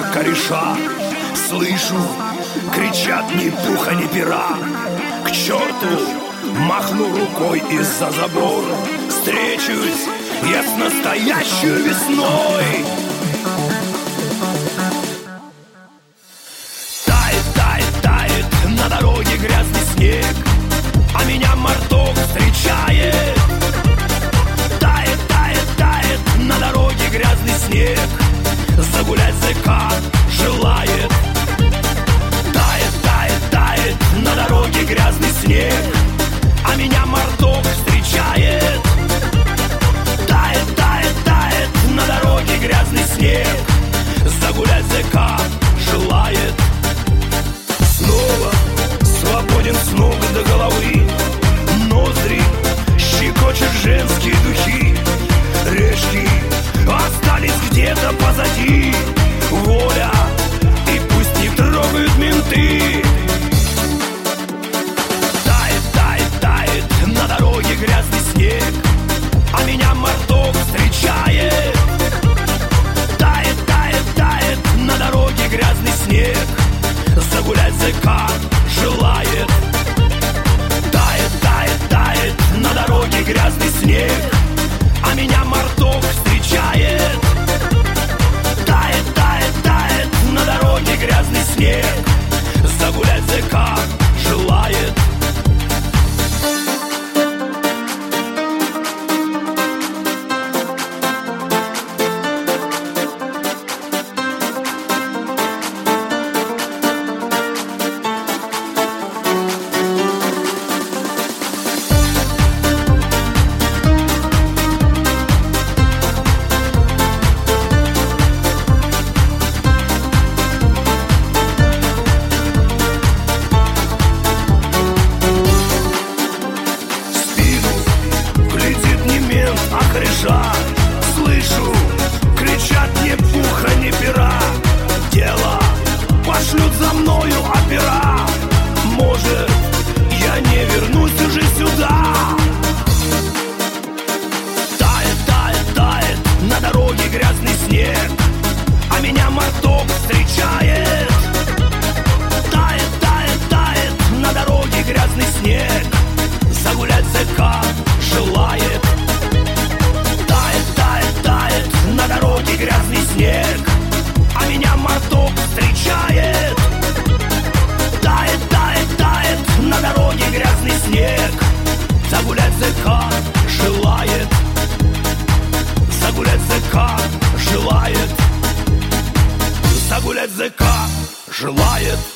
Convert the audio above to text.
кореша. Слышу, кричат ни пуха, ни пера. К черту, махну рукой из-за забора. Встречусь я с настоящей весной. Тает, тает, тает на дороге грязный снег, а меня марток встречает. Тает, тает, тает на дороге грязный снег, загулять зэка желает. Тает, тает, тает на дороге грязный снег, а меня марток встречает. Тает, тает, тает на дороге грязный снег, загулять зэка желает. Снова свободен с ног до головы, ноздри щекочут женские духи. Решки остались где-то позади, воля, и пусть не трогают менты. Тает, тает, тает на дороге грязный снег, а меня марток встречает. Тает, тает, тает на дороге грязный снег, загулять зэка желает. Тает, тает, тает на дороге грязный снег, а меня марток встречает. Тает, тает, тает на дороге грязный снег, загулять зэка желает. Слышу, кричат ни пуха, ни пера. Дело пошлют за мною опера. Может, я не вернусь уже сюда. Тает, тает, тает на дороге грязный снег, а меня марток встречает. Тает, тает, тает на дороге грязный снег, загулять зэка желает. На дороге грязный снег, а меня марток встречает. Тает, тает, тает на дороге грязный снег, загулять зэка желает. Загулять зэка желает. Загулять зэка желает.